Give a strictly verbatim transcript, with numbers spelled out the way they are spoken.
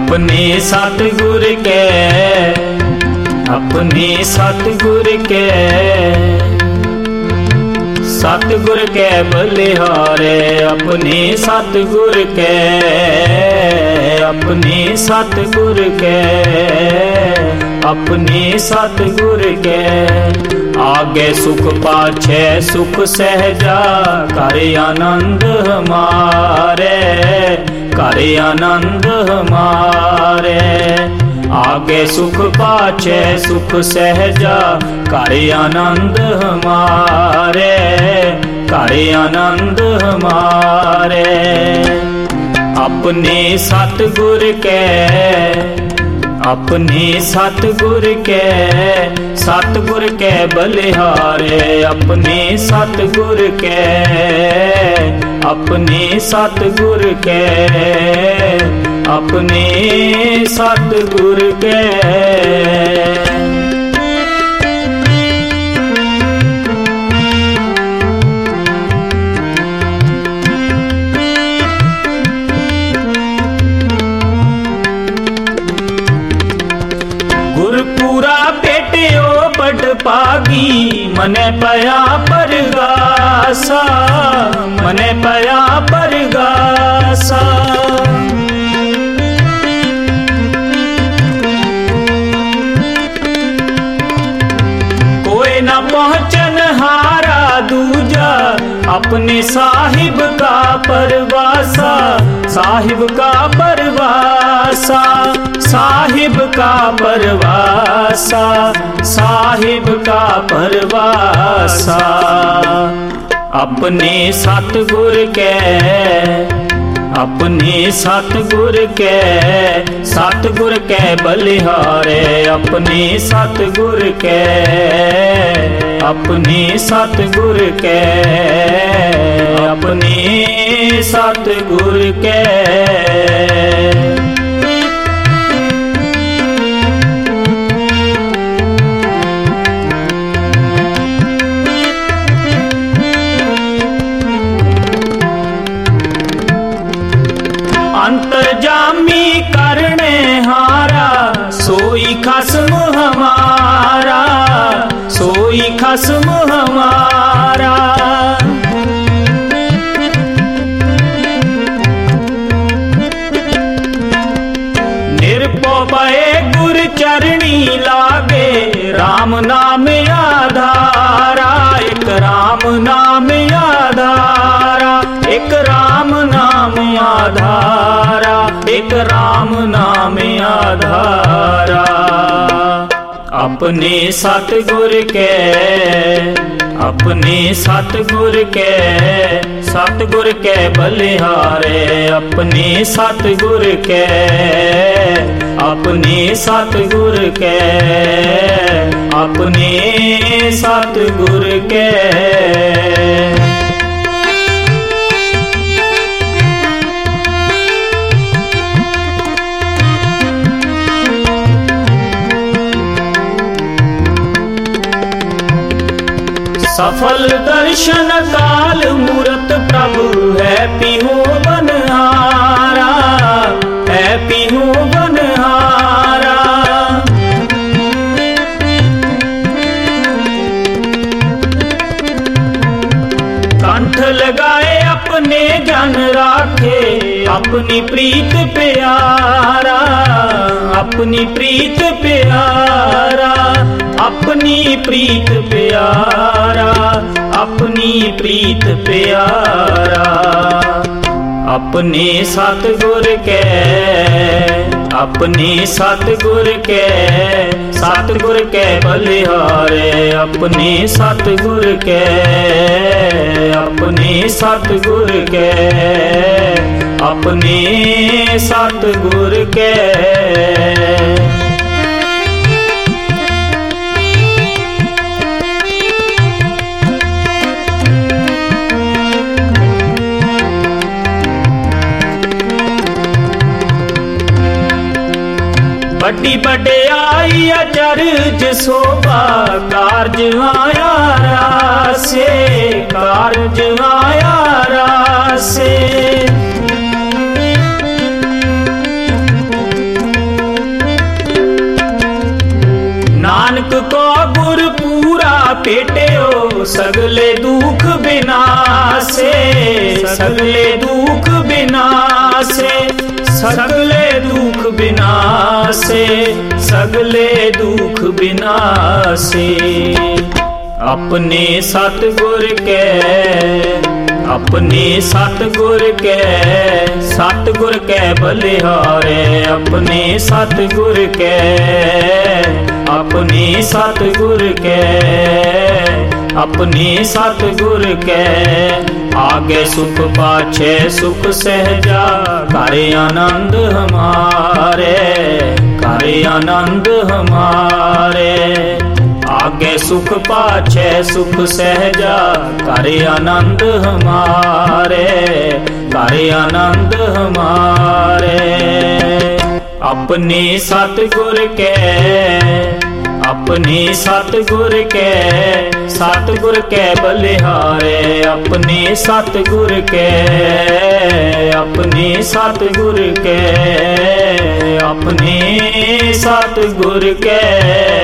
अपने सतगुर के, अपने सतगुर के, सतगुर के बलिहारे। अपने सतगुर के, अपने सतगुर के, अपने सतगुर के। आगे सुख पाछे सुख सहजा, कर आनंद हमारे, कर आनंद हमारे। आगे सुख पाछे सुख सहजा, कर आनंद हमारे, कर आनंद हमारे। अपने सतगुर के, अपने सतगुर के, सतगुर के बलिहारे। अपने सतगुर के, अपने सतगुर के, अपने सतगुर के। गुरपुरा बेटियो बड़ पागी, मने पया परगासा, मने पया परगासा। कोई न पहुँचन हारा दूजा, अपने साहिब का परवासा, साहिब का परवासा, साहिब का परवासा, साहिब का परवासा। अपने सतगुर के, अपने सतगुर के, सतगुर के बलिहारे। अपने सतगुर के, अपने सतगुर के, अपने सतगुर के। अंतर्जामी करने हारा, सोई खसम हमारा, सोई खसम हमारा। निरपोपए गुर चरणी लागे, राम नाम आधारा, एक राम नाम आधारा, एक राम नाम आधारा, एक राम नाम आधारा। अपने सतगुर के, अपने सतगुर के, सतगुर के बलिहारे। अपने सतगुर के, अपने सतगुर के, अपने सतगुर के। सफल दर्शन काल मूरत प्रभु है पिहो बनहारा, है पिहो बनहारा। कंठ लगाए अपने जन राखे, अपनी प्रीत प्यारा, अपनी प्रीत प्यारा, अपनी प्रीत प्यारा, अपनी प्रीत प्यारा। अपने सतगुर के, अपने सतगुर के, सतगुर के बलिहारे। अपने सतगुर के, अपने सतगुर के, अपने सतगुर के। बड़ी बड़ाई अचरज शोभा, कारज आया रासे, कारज आया रासे। सगले दुख बिनासे, सगले दुख बिनासे, सगले दुख बिनासे, सगले दुख बिनासे। अपने सतगुर के, अपने सतगुर के, सतगुर के बलिहारे, अपने सतगुर के, अपने सतगुर के, अपने सतगुर के। आगे सुख पाछे सुख सहजा, करे आनंद हमारे, करे आनंद हमारे। आगे सुख पाछे सुख सहजा, करे आनंद हमारे, करे आनंद हमारे। अपने सतगुर के, अपने सतगुर के, सतगुर के बलिहारे, अपने सतगुर के, अपने सतगुर के, अपने सतगुर के।